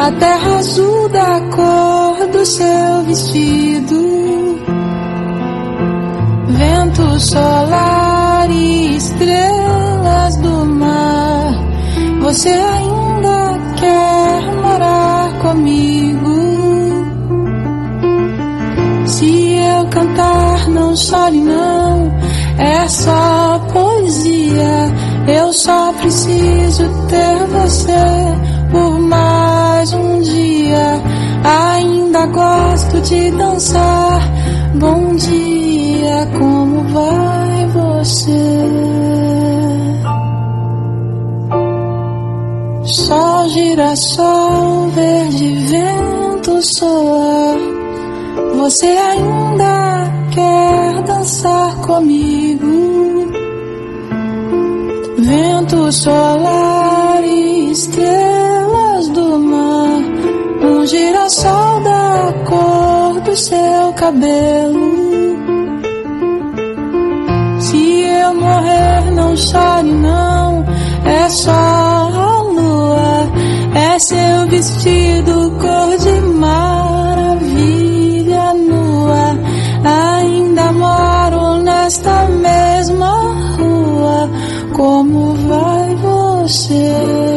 a terra azul da cor do seu vestido, vento solar e estrelas do mar. Você ainda quer morar comigo? Se eu cantar, não chore não, é só poesia. Eu só preciso ter você por mais um dia. Ainda gosto de dançar. Bom dia, como vai você? Sol, girassol, verde, vento, solar. Você ainda quer dançar comigo? Vento solar e estrelas do mar, um girassol da cor do seu cabelo. Se eu morrer, não chore não, é só a lua, é seu vestido cor de maravilha nua. Ainda moro nesta mesma rua. Como vai você?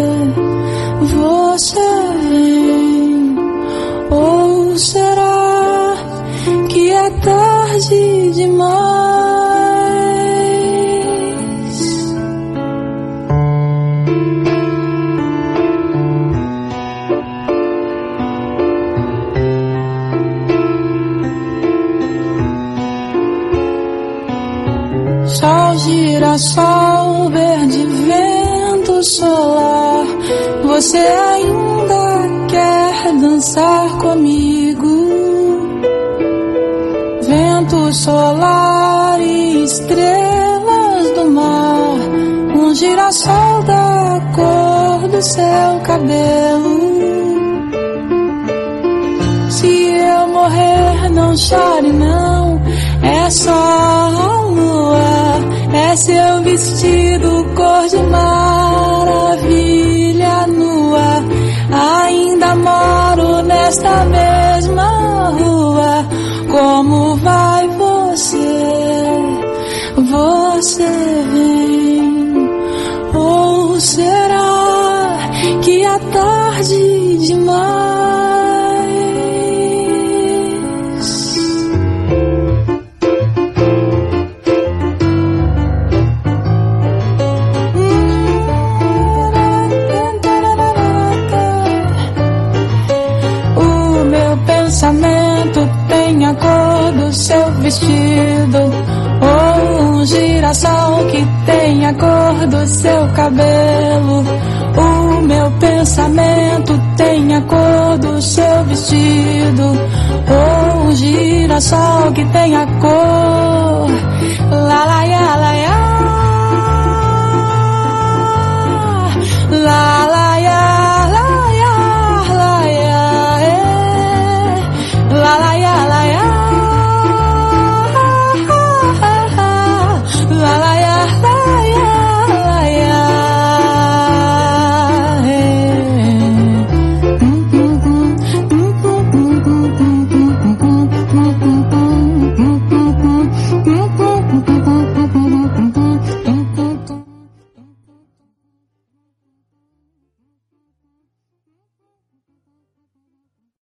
Você vem? Ou será que é tarde demais? Sol, girassol, verde, vento solar. Você ainda quer dançar comigo? Vento solar e estrelas do mar, um girassol da cor do seu cabelo. Se eu morrer, não chore não, é só a lua, é seu vestido cor de maravilha nua. Ainda moro nesta mesma rua. Como vai você? Você vem? Ou será que é tarde demais? Pensamento tem a cor do seu vestido, ou um girassol que tem a cor do seu cabelo. O meu pensamento tem a cor do seu vestido, ou um girassol que tem a cor. La la ya la ya.